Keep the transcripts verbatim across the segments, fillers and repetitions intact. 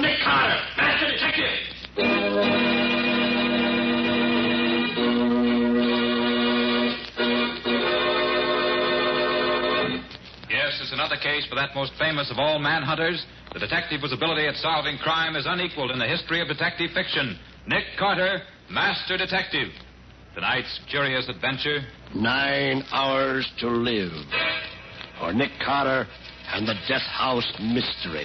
Nick Carter, Master Detective. Yes, it's another case for that most famous of all manhunters, the detective whose ability at solving crime is unequaled in the history of detective fiction. Nick Carter, Master Detective. Tonight's curious adventure. Nine Hours to Live. For Nick Carter and the Death House Mystery.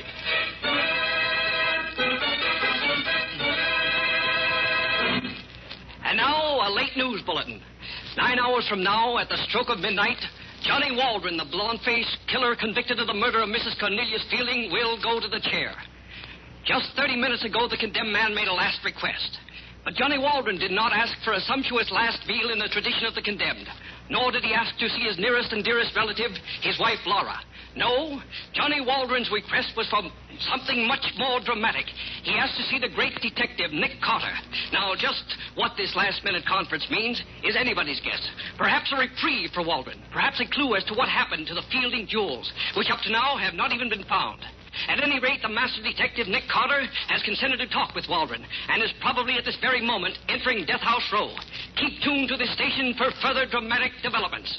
And now, a late news bulletin. Nine hours from now, at the stroke of midnight, Johnny Waldron, the blonde-faced killer convicted of the murder of Missus Cornelius Fielding, will go to the chair. Just thirty minutes ago, the condemned man made a last request. But Johnny Waldron did not ask for a sumptuous last meal in the tradition of the condemned, nor did he ask to see his nearest and dearest relative, his wife, Laura. No, Johnny Waldron's request was for something much more dramatic. He asked to see the great detective, Nick Carter. Now, just what this last-minute conference means is anybody's guess. Perhaps a reprieve for Waldron. Perhaps a clue as to what happened to the Fielding jewels, which up to now have not even been found. At any rate, the master detective, Nick Carter, has consented to talk with Waldron and is probably at this very moment entering Death House Row. Keep tuned to this station for further dramatic developments.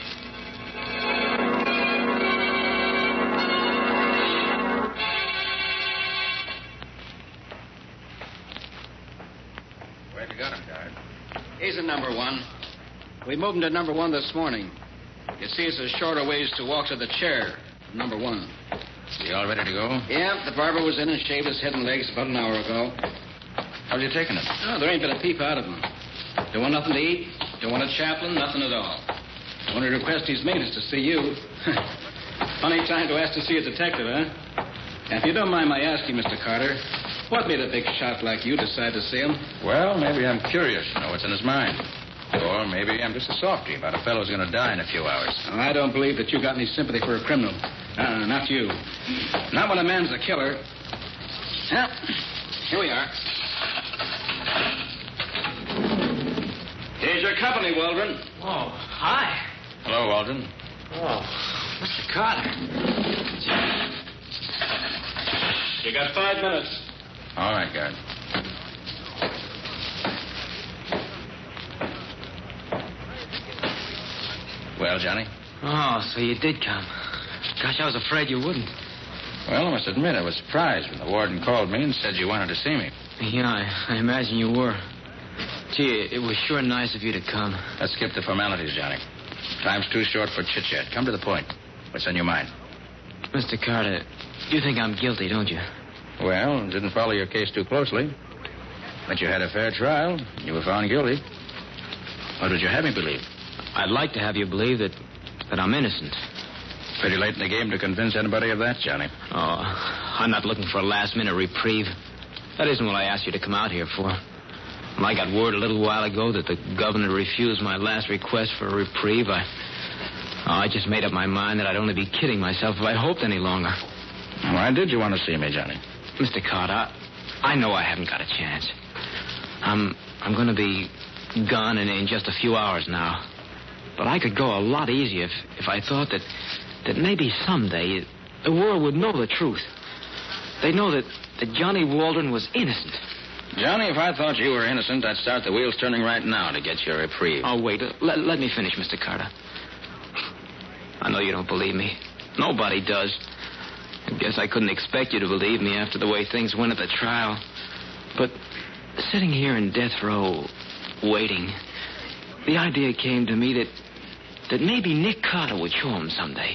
Where'd you got him, guard? He's in number one. We moved him to number one this morning. You see, it's a shorter ways to walk to the chair. Number one. You all ready to go? Yeah, the barber was in and shaved his head and legs about an hour ago. How's you taking it? Oh, there ain't been a peep out of him. Don't want nothing to eat. Don't want a chaplain. Nothing at all. The only request he's made is to see you. Funny time to ask to see a detective, huh? Now, if you don't mind my asking, Mister Carter, what made a big shot like you decide to see him? Well, maybe I'm curious to know what's in his mind. Or maybe I'm just a softy about a fellow's going to die in a few hours. Oh, I don't believe that you got any sympathy for a criminal. Uh, not you. Not when a man's a killer. Well, here we are. Here's your company, Waldron. Oh, hi. Hello, Waldron. Oh, Mister Carter. You got five minutes. All right, guard. Well, Johnny? Oh, so you did come. Gosh, I was afraid you wouldn't. Well, I must admit I was surprised when the warden called me and said you wanted to see me. Yeah, I, I imagine you were. Gee, it was sure nice of you to come. Let's skip the formalities, Johnny. Time's too short for chit-chat. Come to the point. What's on your mind? Mister Carter, you think I'm guilty, don't you? Well, didn't follow your case too closely. But you had a fair trial. You were found guilty. What would you have me believe? I'd like to have you believe that, that I'm innocent. Pretty late in the game to convince anybody of that, Johnny. Oh, I'm not looking for a last-minute reprieve. That isn't what I asked you to come out here for. When I got word a little while ago that the governor refused my last request for a reprieve, I... Oh, I just made up my mind that I'd only be kidding myself if I hoped any longer. Why did you want to see me, Johnny? Mister Carter, I know I haven't got a chance. I'm I'm going to be gone in, in just a few hours now. But I could go a lot easier if, if I thought that, that maybe someday the world would know the truth. They'd know that, that Johnny Waldron was innocent. Johnny, if I thought you were innocent, I'd start the wheels turning right now to get your reprieve. Oh, wait. Uh, let, let me finish, Mister Carter. I know you don't believe me. Nobody does. I guess I couldn't expect you to believe me after the way things went at the trial. But sitting here in death row, waiting, the idea came to me that that maybe Nick Carter would show him someday.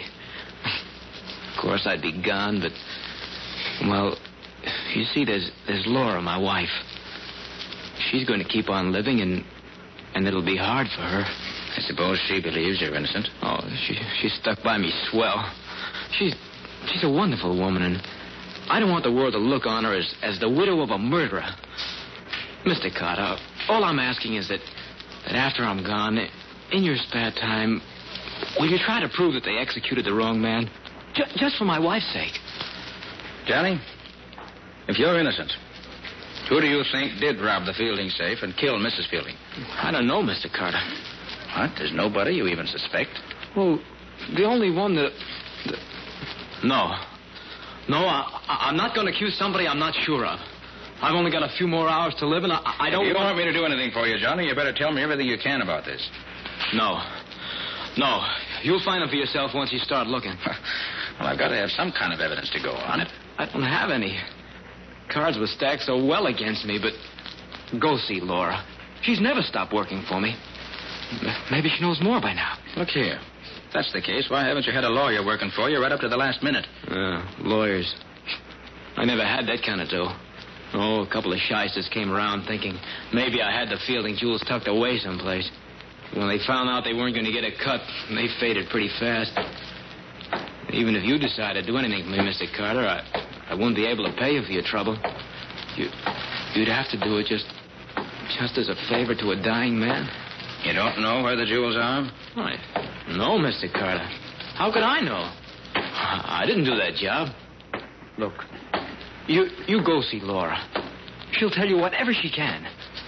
Of course, I'd be gone, but, well, you see, there's there's Laura, my wife. She's going to keep on living, and and it'll be hard for her. I suppose she believes you're innocent. Oh, she she stuck by me swell. She's she's a wonderful woman, and I don't want the world to look on her as, as the widow of a murderer. Mister Carter, all I'm asking is that, that after I'm gone, in your spare time, will you try to prove that they executed the wrong man? J- just for my wife's sake. Johnny, if you're innocent, who do you think did rob the Fielding safe and kill Missus Fielding? I don't know, Mister Carter. What? There's nobody you even suspect? Well, the only one that... that... No. No, I, I'm not going to accuse somebody I'm not sure of. I've only got a few more hours to live, and I, I don't If you don't want... want me to do anything for you, Johnny, you better tell me everything you can about this. No. No. You'll find it for yourself once you start looking. Well, I've got to have some kind of evidence to go on it. I don't have any. Cards were stacked so well against me, but go see Laura. She's never stopped working for me. Maybe she knows more by now. Look here. If that's the case, why haven't you had a lawyer working for you right up to the last minute? Uh, lawyers. I never had that kind of dough. Oh, a couple of shysters came around thinking maybe I had the Fielding jewels tucked away someplace. When they found out they weren't going to get a cut, they faded pretty fast. Even if you decided to do anything for me, Mister Carter, I, I wouldn't be able to pay you for your trouble. You, you'd have to do it just, just as a favor to a dying man. You don't know where the jewels are? Why, no, Mister Carter. How could I know? I didn't do that job. Look, you you go see Laura. She'll tell you whatever she can.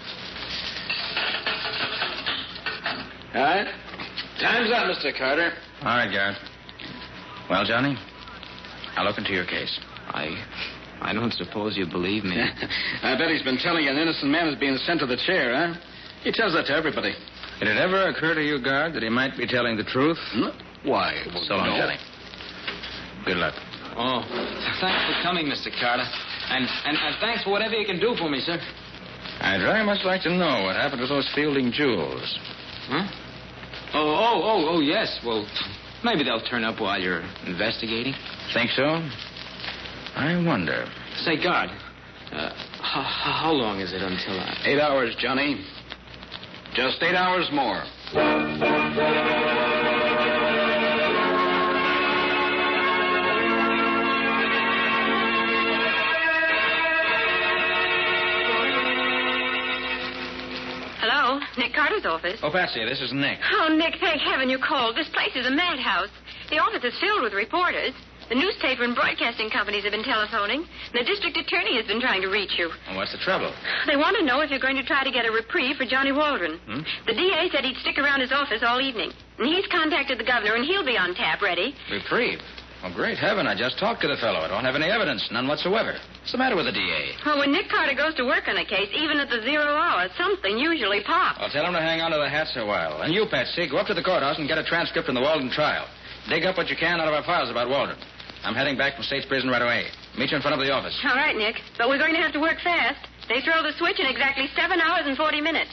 All right. Time's up, Mister Carter. All right, Garrett. Well, Johnny, I'll look into your case. I I don't suppose you believe me. I bet he's been telling you an innocent man is being sent to the chair, huh? He tells that to everybody. Did it ever occur to you, Guard, that he might be telling the truth? Hmm? Why? So long, no. Johnny. Good luck. Oh, thanks for coming, Mister Carter. And, and, and thanks for whatever you can do for me, sir. I'd very much like to know what happened to those Fielding jewels. Huh? Oh, oh, oh, oh, yes. Well, maybe they'll turn up while you're investigating. Think so? I wonder. Say, guard, uh, how, how long is it until I... Eight hours, Johnny. Just eight hours more. Hello, Nick Carter's office. Oh, Patsy, this is Nick. Oh, Nick, thank heaven you called. This place is a madhouse. The office is filled with reporters. The newspaper and broadcasting companies have been telephoning. And the district attorney has been trying to reach you. Well, what's the trouble? They want to know if you're going to try to get a reprieve for Johnny Waldron. Hmm? The D A said he'd stick around his office all evening. And he's contacted the governor, and he'll be on tap ready. Reprieve? Oh, great heaven. I just talked to the fellow. I don't have any evidence. None whatsoever. What's the matter with the D A? Well, when Nick Carter goes to work on a case, even at the zero hour, something usually pops. I'll tell him to hang on to the hats a while. And you, Patsy, go up to the courthouse and get a transcript from the Walden trial. Dig up what you can out of our files about Waldron. I'm heading back from State's prison right away. Meet you in front of the office. All right, Nick. But we're going to have to work fast. They throw the switch in exactly seven hours and forty minutes.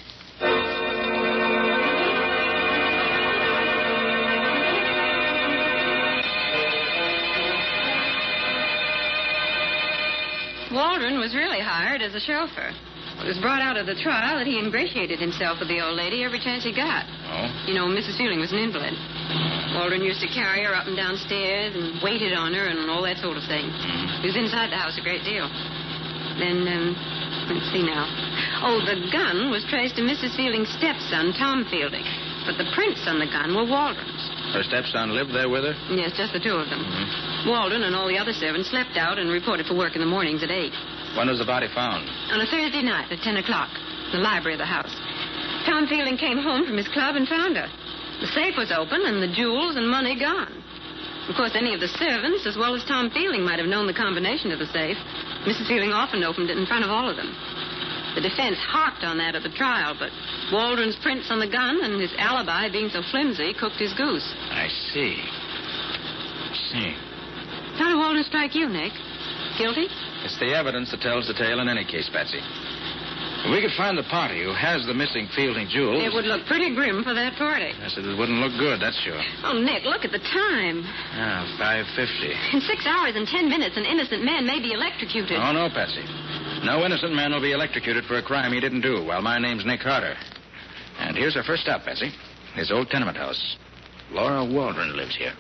Waldron was really hired as a chauffeur. It was brought out of the trial that he ingratiated himself with the old lady every chance he got. Oh? You know, Missus Fielding was an invalid. Waldron used to carry her up and down stairs and waited on her and all that sort of thing. He was inside the house a great deal. Then, um, let's see now. Oh, the gun was traced to Missus Fielding's stepson, Tom Fielding. But the prints on the gun were Waldron's. Her stepson lived there with her? Yes, just the two of them. Mm-hmm. Waldron and all the other servants slept out and reported for work in the mornings at eight. When was the body found? On a Thursday night at ten o'clock, in the library of the house. Tom Fielding came home from his club and found her. The safe was open and the jewels and money gone. Of course, any of the servants, as well as Tom Fielding, might have known the combination to the safe. Missus Fielding often opened it in front of all of them. The defense harped on that at the trial, but Waldron's prints on the gun and his alibi being so flimsy cooked his goose. I see. I see. How did Waldron strike you, Nick? Guilty? It's the evidence that tells the tale in any case, Patsy. If we could find the party who has the missing Fielding jewels... It would look pretty grim for that party. Yes, it wouldn't look good, that's sure. Oh, Nick, look at the time. Ah, five fifty. In six hours and ten minutes, an innocent man may be electrocuted. Oh, no, Patsy. No innocent man will be electrocuted for a crime he didn't do, while my name's Nick Carter. And here's our first stop, Patsy. His old tenement house. Laura Waldron lives here.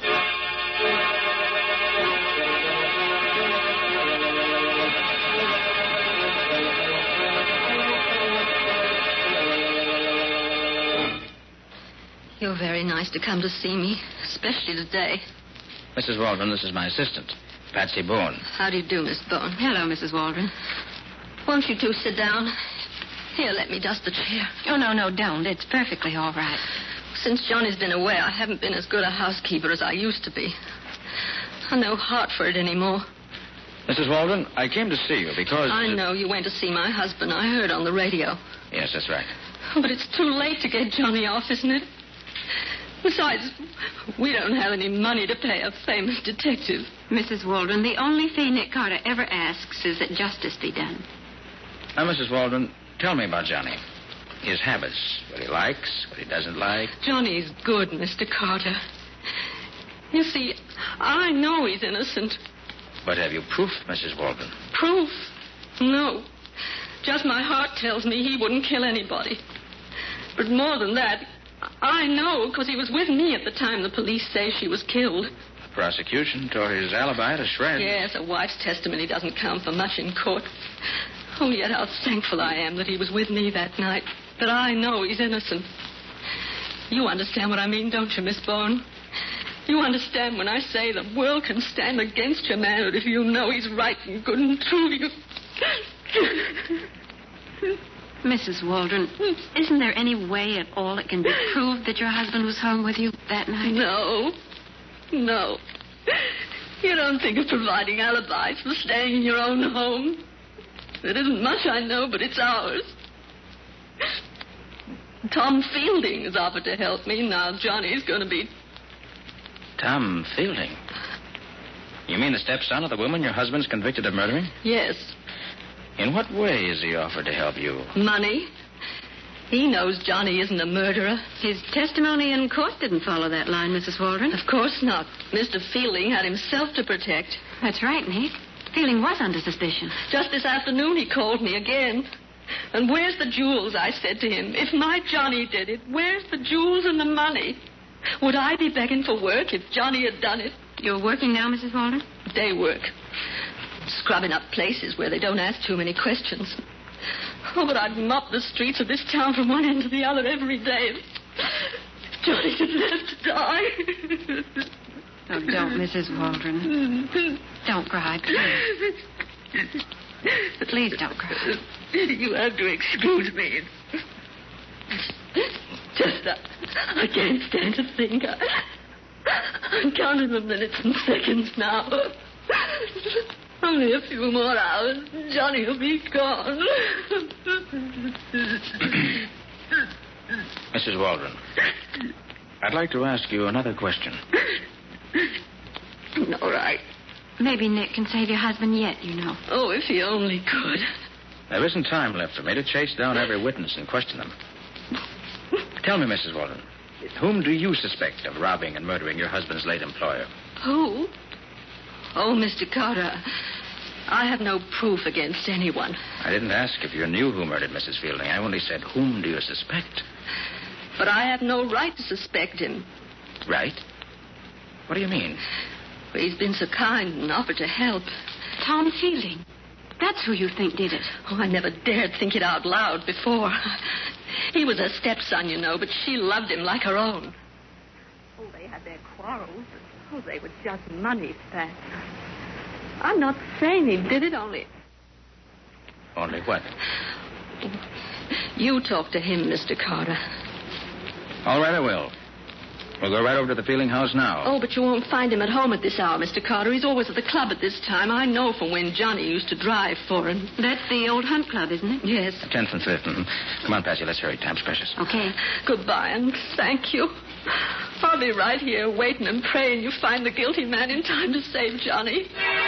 You're very nice to come to see me, especially today. Missus Waldron, this is my assistant, Patsy Boone. How do you do, Miss Bone? Hello, Missus Waldron. Won't you two sit down? Here, let me dust the chair. Oh, no, no, don't. It's perfectly all right. Since Johnny's been away, I haven't been as good a housekeeper as I used to be. I've no heart for it anymore. Missus Waldron, I came to see you because... I know you went to see my husband. I heard on the radio. Yes, that's right. But it's too late to get Johnny off, isn't it? Besides, we don't have any money to pay a famous detective. Missus Waldron, the only fee Nick Carter ever asks is that justice be done. Now, Missus Waldron, tell me about Johnny. His habits, what he likes, what he doesn't like. Johnny's good, Mister Carter. You see, I know he's innocent. But have you proof, Missus Waldron? Proof? No. Just my heart tells me he wouldn't kill anybody. But more than that, I know because he was with me at the time the police say she was killed. The prosecution tore his alibi to shreds. Yes, a wife's testimony doesn't count for much in court. Oh, yet how thankful I am that he was with me that night. That I know he's innocent. You understand what I mean, don't you, Miss Bourne? You understand when I say the world can stand against your man if you know he's right and good and true. You... Missus Waldron, isn't there any way at all it can be proved that your husband was home with you that night? No. No. You don't think of providing alibis for staying in your own home. It isn't much, I know, but it's ours. Tom Fielding has offered to help me. Now Johnny's going to be... Tom Fielding? You mean the stepson of the woman your husband's convicted of murdering? Yes. In what way has he offered to help you? Money. He knows Johnny isn't a murderer. His testimony in court didn't follow that line, Missus Waldron. Of course not. Mister Fielding had himself to protect. That's right, Nick. Fielding was under suspicion. Just this afternoon he called me again. And where's the jewels, I said to him. If my Johnny did it, where's the jewels and the money? Would I be begging for work if Johnny had done it? You're working now, Missus Waldron? Day work. Scrubbing up places where they don't ask too many questions. Oh, but I'd mop the streets of this town from one end to the other every day. If Johnny had left to die. Oh, don't, Missus Waldron. Don't cry, please. Please don't cry. You have to excuse me. Just, uh, I can't stand to think. I, I'm counting the minutes and seconds now. Only a few more hours. Johnny will be gone. Missus Waldron, I'd like to ask you another question. All right. Maybe Nick can save your husband yet, you know. Oh, if he only could. There isn't time left for me to chase down every witness and question them. Tell me, Missus Waldron, whom do you suspect of robbing and murdering your husband's late employer? Who? Oh, Mister Carter, I have no proof against anyone. I didn't ask if you knew who murdered Missus Fielding. I only said, whom do you suspect? But I have no right to suspect him. Right? What do you mean? Well, he's been so kind and offered to help. Tom Fielding. That's who you think did it. Oh, I never dared think it out loud before. He was her stepson, you know, but she loved him like her own. Oh, they had their quarrels. Oh, they were just money spats. I'm not saying he did it, only... Only what? You talk to him, Mister Carter. All right, I will. We'll go right over to the Fielding house now. Oh, but you won't find him at home at this hour, Mister Carter. He's always at the club at this time. I know from when Johnny used to drive for him. That's the old Hunt Club, isn't it? Yes. tenth and fifth. Mm-hmm. Come on, Patsy, let's hurry. Time's precious. Okay. Goodbye, and thank you. I'll be right here waiting and praying you find the guilty man in time to save Johnny.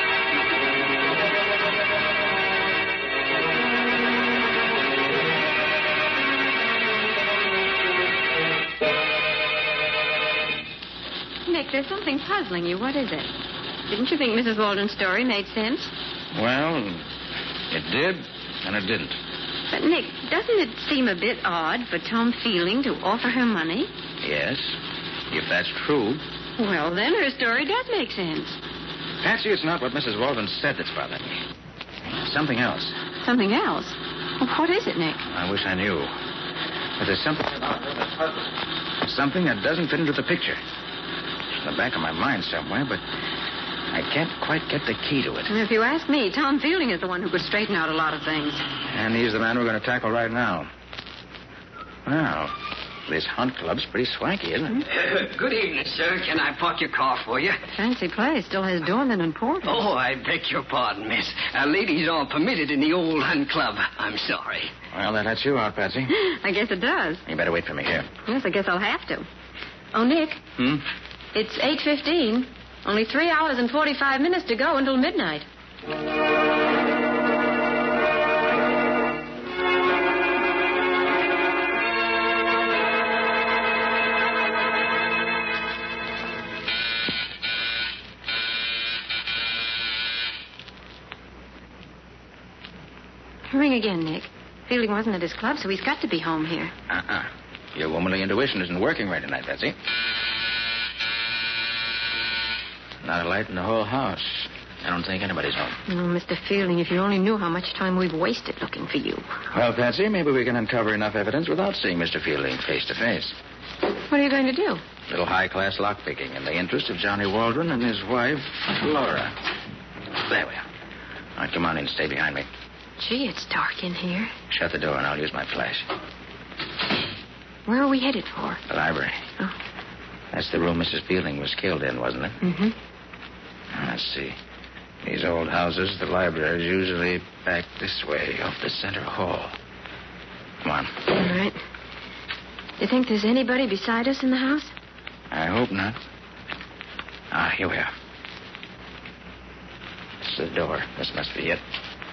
Nick, there's something puzzling you. What is it? Didn't you think Missus Waldron's story made sense? Well, it did, and it didn't. But, Nick, doesn't it seem a bit odd for Tom Fielding to offer her money? Yes, if that's true. Well, then her story does make sense. Patsy, it's not what Missus Waldron said that's bothering me. Something else. Something else? Well, what is it, Nick? I wish I knew. But there's something about her that's puzzling. Something that doesn't fit into the picture. It's in the back of my mind somewhere, but I can't quite get the key to it. If you ask me, Tom Fielding is the one who could straighten out a lot of things. And he's the man we're going to tackle right now. Well, This hunt club's pretty swanky, isn't it? Uh, good evening, sir. Can I park your car for you? Fancy place. Still has doorman and porter. Oh, I beg your pardon, miss. Uh, ladies are permitted in the old hunt club. I'm sorry. Well, that lets you out, Patsy. I guess it does. You better wait for me here. Yes, I guess I'll have to. Oh, Nick. Hmm? It's eight fifteen. Only three hours and forty-five minutes to go until midnight. Ring again, Nick. Fielding wasn't at his club, so he's got to be home here. Uh-uh. Your womanly intuition isn't working right tonight, Patsy. Not a light in the whole house. I don't think anybody's home. Oh, Mister Fielding, if you only knew how much time we've wasted looking for you. Well, Patsy, maybe we can uncover enough evidence without seeing Mister Fielding face to face. What are you going to do? A little high-class lockpicking in the interest of Johnny Waldron and his wife, Laura. There we are. All right, come on in. Stay behind me. Gee, it's dark in here. Shut the door and I'll use my flash. Where are we headed for? The library. Oh. That's the room Missus Fielding was killed in, wasn't it? Mm-hmm. Let's see. These old houses, the library's usually back this way, off the center hall. Come on. All right. You think there's anybody beside us in the house? I hope not. Ah, here we are. This is the door. This must be it.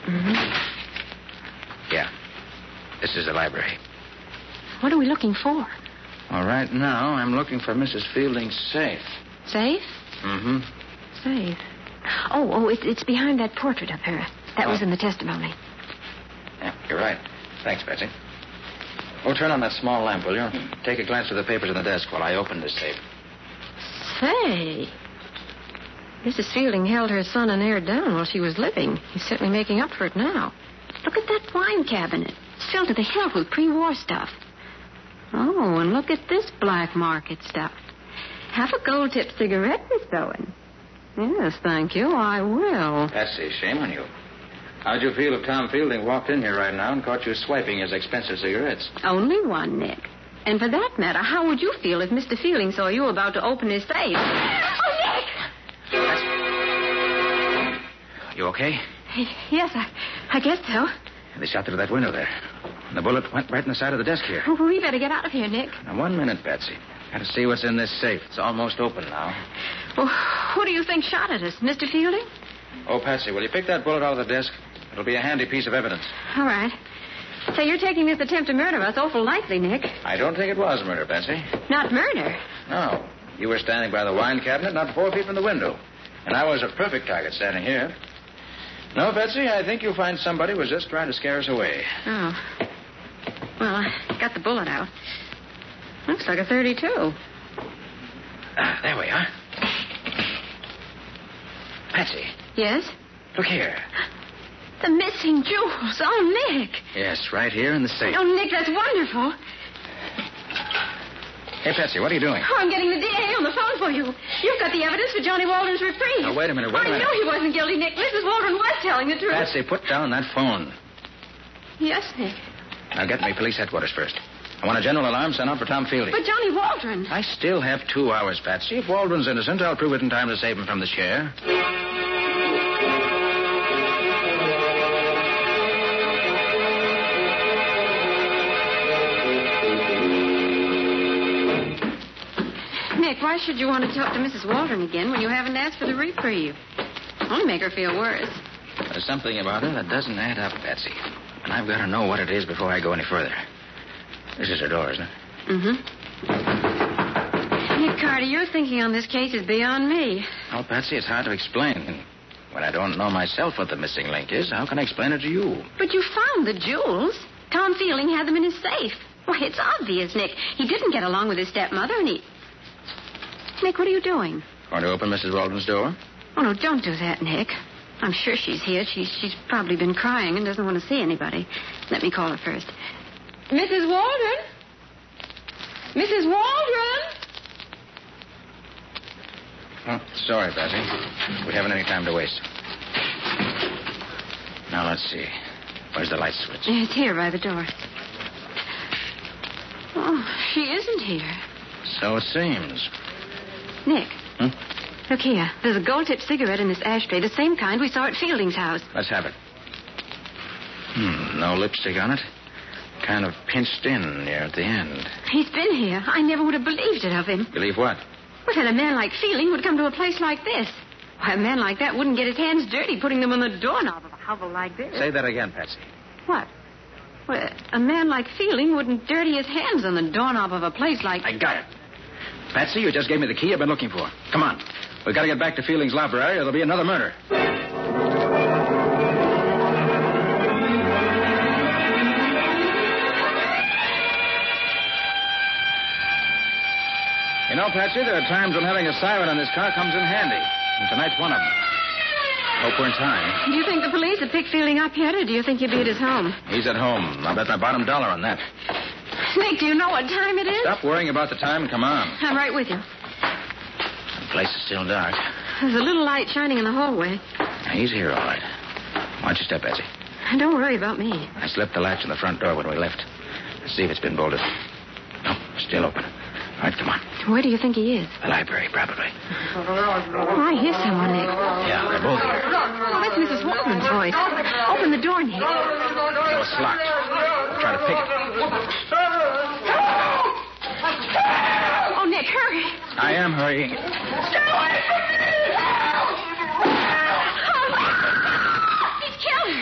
Mm-hmm. Yeah. This is the library. What are we looking for? Well, right now, I'm looking for Missus Fielding's safe. Safe? Mm-hmm. Safe. Oh, oh, it, it's behind that portrait up there. That Oh. was in the testimony. Yeah, you're right. Thanks, Betsy. Oh, turn on that small lamp, will you? Take a glance at the papers on the desk while I open this safe. Say, Missus Fielding held her son and heir down while she was living. He's certainly making up for it now. Look at that wine cabinet. It's filled to the hilt with pre-war stuff. Oh, and look at this black market stuff. Half a gold-tipped cigarette for sewing. Yes, thank you. I will. Patsy, shame on you. How'd you feel if Tom Fielding walked in here right now and caught you swiping his expensive cigarettes? Only one, Nick. And for that matter, how would you feel if Mister Fielding saw you about to open his safe? Oh, Nick! You okay? Yes, I, I guess so. They shot through that window there. And the bullet went right in the side of the desk here. Oh, we better get out of here, Nick. Now, one minute, Patsy. Got to see what's in this safe. It's almost open now. Well, who do you think shot at us, Mister Fielding? Oh, Patsy, will you pick that bullet out of the desk? It'll be a handy piece of evidence. All right. Say, you're taking this attempt to murder us awful lightly, Nick. I don't think it was murder, Patsy. Not murder. No. You were standing by the wine cabinet, not four feet from the window. And I was a perfect target standing here. No, Patsy, I think you'll find somebody was just trying to scare us away. Oh. Well, I got the bullet out. Looks like a thirty-two. Ah, there we are. Patsy. Yes? Look here. The missing jewels. Oh, Nick. Yes, right here in the safe. Oh, Nick, that's wonderful. Hey, Patsy, what are you doing? Oh, I'm getting the D A on the phone for you. You've got the evidence for Johnny Waldron's reprieve. Now, wait a minute, wait a I minute. knew he wasn't guilty, Nick. Missus Waldron was telling the truth. Patsy, put down that phone. Yes, Nick. Now, get me police headquarters first. I want a general alarm sent out for Tom Fielding. But Johnny Waldron. I still have two hours, Patsy. If Waldron's innocent, I'll prove it in time to save him from the chair. Nick, why should you want to talk to Missus Waldron again when you haven't asked for the reprieve? Only make her feel worse. There's something about it that doesn't add up, Patsy. And I've got to know what it is before I go any further. This is her door, isn't it? Mm-hmm. Nick Carter, your thinking on this case is beyond me. Oh, Patsy, it's hard to explain. And when I don't know myself what the missing link is, how can I explain it to you? But you found the jewels. Tom Fielding had them in his safe. Why, it's obvious, Nick. He didn't get along with his stepmother, and he... Nick, what are you doing? Going to open Missus Waldron's door? Oh, no, don't do that, Nick. I'm sure she's here. She's, she's probably been crying and doesn't want to see anybody. Let me call her first. Missus Waldron? Missus Waldron? Oh, sorry, Patsy. We haven't any time to waste. Now, let's see. Where's the light switch? It's here by the door. Oh, she isn't here. So it seems. Nick. Hmm? Look here. There's a gold-tipped cigarette in this ashtray, the same kind we saw at Fielding's house. Let's have it. Hmm, no lipstick on it. Kind of pinched in near at the end. He's been here. I never would have believed it of him. Believe what? Well, that a man like Fielding would come to a place like this. Why, a man like that wouldn't get his hands dirty putting them on the doorknob of a hovel like this. Say that again, Patsy. What? Well, a man like Fielding wouldn't dirty his hands on the doorknob of a place like... I got it. Patsy, you just gave me the key I've been looking for. Come on. We've got to get back to Fielding's library or there'll be another murder. You know, Patsy, there are times when having a siren on this car comes in handy. And tonight's one of them. Hope we're in time. Do you think the police have picked Fielding up yet, or do you think he'll be at his home? He's at home. I'll bet my bottom dollar on that. Nick, do you know what time it is? Stop worrying about the time and come on. I'm right with you. The place is still dark. There's a little light shining in the hallway. He's here, all right. Watch your step, Patsy. Don't worry about me. I slipped the latch on the front door when we left. Let's see if it's been bolted. No, still open. All right, come on. Where do you think he is? The library, probably. Oh, I hear someone, Nick. Yeah, they're both here. Oh, that's Missus Waldron's voice. Open the door, Nick. No, it's locked. I'll try to pick it. Oh, Nick, hurry. I am hurrying. Stay away from me! Oh, he's killed her.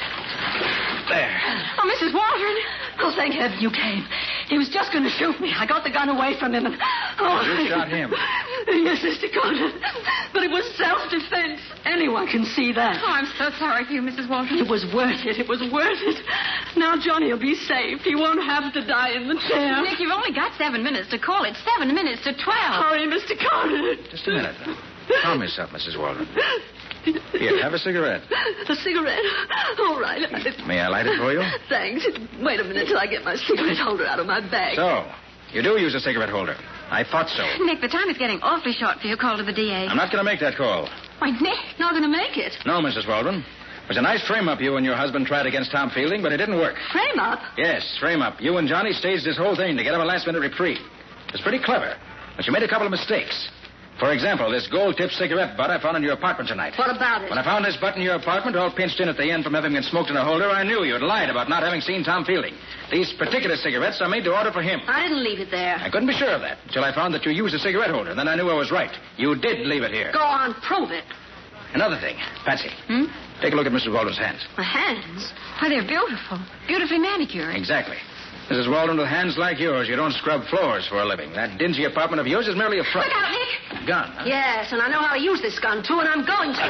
There. Oh, Missus Waldron. Oh, thank heaven you came. He was just going to shoot me. I got the gun away from him and... Oh, You shot him. Yes, Mister Carter. But it was self-defense. Anyone can see that. Oh, I'm so sorry for you, Missus Waldron. It was worth it. It was worth it. Now Johnny will be safe. He won't have to die in the chair. Nick, you've only got seven minutes to call it. Seven minutes to twelve. Hurry, Mister Carter. Just a minute. Calm yourself, Missus Waldron. Here, have a cigarette. A cigarette? All right. May I light it for you? Thanks. Wait a minute till I get my cigarette holder out of my bag. So, you do use a cigarette holder. I thought so. Nick, the time is getting awfully short for your call to the D A. I'm not going to make that call. Why, Nick, Not going to make it. No, Missus Waldron. It was a nice frame-up you and your husband tried against Tom Fielding, but it didn't work. Frame up? Yes, frame-up. You and Johnny staged this whole thing to get him a last-minute reprieve. It was pretty clever, but you made a couple of mistakes. For example, this gold-tipped cigarette butt I found in your apartment tonight. What about it? When I found this butt in your apartment, all pinched in at the end from having been smoked in a holder, I knew you had lied about not having seen Tom Fielding. These particular cigarettes are made to order for him. I didn't leave it there. I couldn't be sure of that until I found that you used a cigarette holder. Then I knew I was right. You did leave it here. Go on, prove it. Another thing, Patsy. Hmm? Take a look at Missus Waldron's hands. My hands. Why, they're beautiful. Beautifully manicured. Exactly. Missus Waldron, with hands like yours, you don't scrub floors for a living. That dingy apartment of yours is merely a front. Look out, Nick. Gun, huh? Yes, and I know how to use this gun, too, and I'm going to.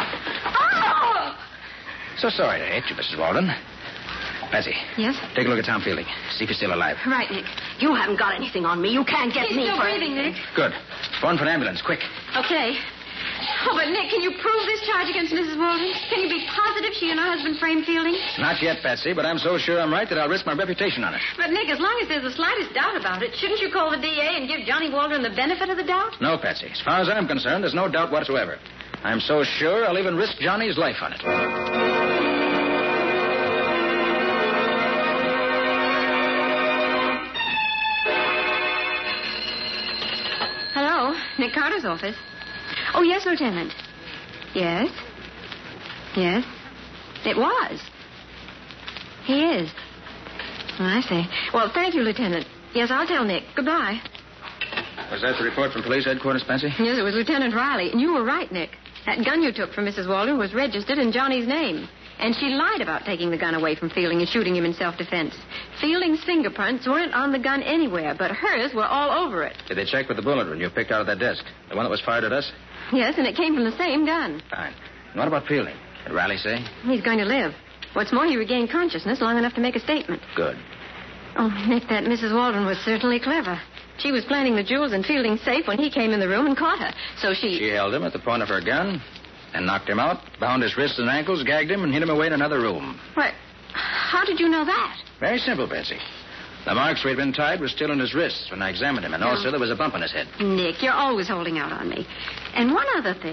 Oh! So sorry to hate you, Missus Waldron. Patsy. Yes? Take a look at Tom Fielding. See if he's still alive. Right, Nick. You haven't got anything on me. You can't get He's me still for breathing, anything. Nick. Good. Phone for an ambulance, quick. Okay. Oh, but Nick, can you prove this charge against Missus Waldron? Can you be positive she and her husband framed Fielding? Not yet, Patsy, but I'm so sure I'm right that I'll risk my reputation on it. But, Nick, as long as there's the slightest doubt about it, shouldn't you call the D A and give Johnny Waldron the benefit of the doubt? No, Patsy. As far as I'm concerned, there's no doubt whatsoever. I'm so sure I'll even risk Johnny's life on it. Hello, Nick Carter's office. Oh, yes, Lieutenant. Yes? Yes? It was. He is. Oh, I see. Well, thank you, Lieutenant. Yes, I'll tell Nick. Goodbye. Was that the report from police headquarters, Patsy? Yes, it was Lieutenant Riley. And you were right, Nick. That gun you took from Missus Waldron was registered in Johnny's name. And she lied about taking the gun away from Fielding and shooting him in self-defense. Fielding's fingerprints weren't on the gun anywhere, but hers were all over it. Did they check with the bullet when you picked out of that desk? The one that was fired at us? Yes, and it came from the same gun. Fine. And what about Fielding? Did Riley say? He's going to live. What's more, he regained consciousness long enough to make a statement. Good. Oh, Nick, that Missus Waldron was certainly clever. She was planting the jewels in Fielding's safe when he came in the room and caught her. So she... She held him at the point of her gun, and knocked him out, bound his wrists and ankles, gagged him, and hid him away in another room. What? How did you know that? Very simple, Patsy. The marks where he'd been tied were still in his wrists when I examined him, and also there was a bump on his head. Nick, you're always holding out on me. And one other thing.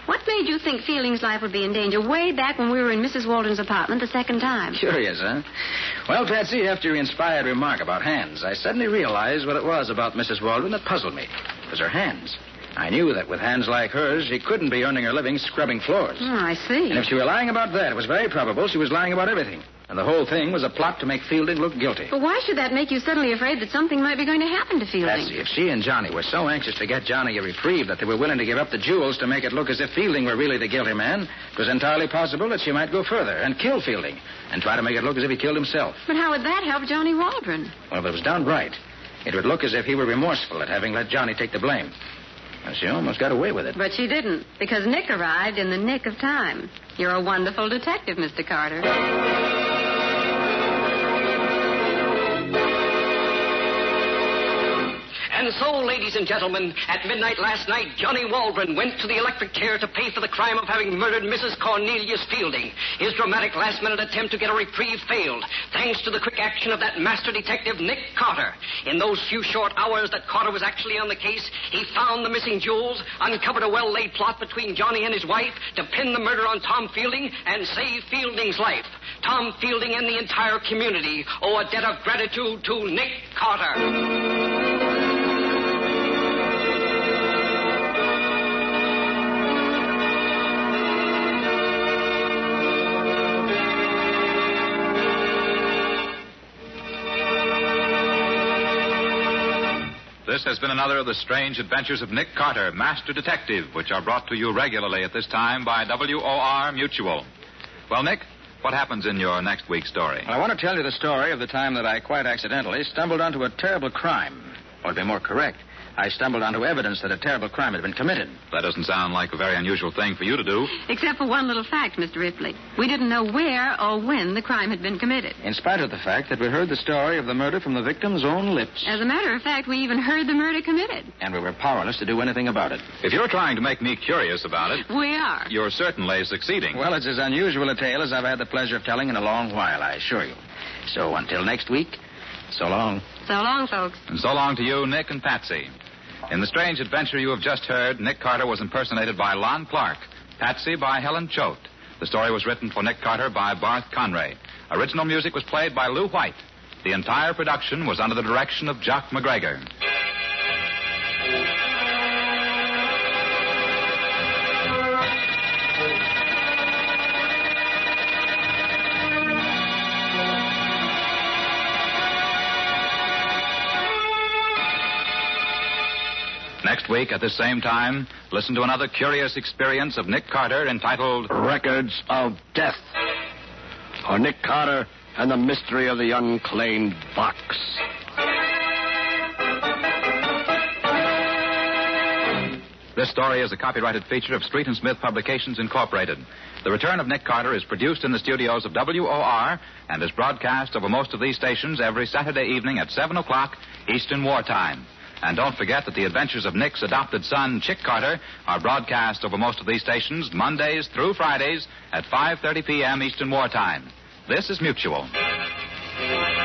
What made you think Fielding's life would be in danger way back when we were in Missus Waldron's apartment the second time? Curious, huh? Well, Patsy, after your inspired remark about hands, I suddenly realized what it was about Missus Waldron that puzzled me. It was her hands. I knew that with hands like hers, she couldn't be earning her living scrubbing floors. Oh, I see. And if she were lying about that, it was very probable she was lying about everything. And the whole thing was a plot to make Fielding look guilty. But why should that make you suddenly afraid that something might be going to happen to Fielding? Patsy, if she and Johnny were so anxious to get Johnny a reprieve that they were willing to give up the jewels to make it look as if Fielding were really the guilty man, it was entirely possible that she might go further and kill Fielding and try to make it look as if he killed himself. But how would that help Johnny Waldron? Well, if it was done right, it would look as if he were remorseful at having let Johnny take the blame. And she almost got away with it. But she didn't, because Nick arrived in the nick of time. You're a wonderful detective, Mister Carter. And so, ladies and gentlemen, at midnight last night, Johnny Waldron went to the electric chair to pay for the crime of having murdered Missus Cornelius Fielding. His dramatic last-minute attempt to get a reprieve failed, thanks to the quick action of that master detective, Nick Carter. In those few short hours that Carter was actually on the case, he found the missing jewels, uncovered a well-laid plot between Johnny and his wife to pin the murder on Tom Fielding and save Fielding's life. Tom Fielding and the entire community owe a debt of gratitude to Nick Carter. This has been another of the strange adventures of Nick Carter, Master Detective, which are brought to you regularly at this time by W O R Mutual. Well, Nick, what happens in your next week's story? Well, I want to tell you the story of the time that I quite accidentally stumbled onto a terrible crime. Or to be more correct, I stumbled onto evidence that a terrible crime had been committed. That doesn't sound like a very unusual thing for you to do. Except for one little fact, Mister Ripley. We didn't know where or when the crime had been committed. In spite of the fact that we heard the story of the murder from the victim's own lips. As a matter of fact, we even heard the murder committed. And we were powerless to do anything about it. If you're trying to make me curious about it... We are. You're certainly succeeding. Well, it's as unusual a tale as I've had the pleasure of telling in a long while, I assure you. So until next week, so long. So long, folks. And so long to you, Nick and Patsy. In the strange adventure you have just heard, Nick Carter was impersonated by Lon Clark, Patsy by Helen Choate. The story was written for Nick Carter by Barth Conray. Original music was played by Lou White. The entire production was under the direction of Jock McGregor. Next week, at this same time, listen to another curious experience of Nick Carter entitled Records of Death. Or Nick Carter and the Mystery of the Unclaimed Box. This story is a copyrighted feature of Street and Smith Publications, Incorporated. The Return of Nick Carter is produced in the studios of W O R and is broadcast over most of these stations every Saturday evening at seven o'clock Eastern Wartime. And don't forget that the adventures of Nick's adopted son, Chick Carter, are broadcast over most of these stations Mondays through Fridays at five thirty p.m. Eastern Wartime. This is Mutual.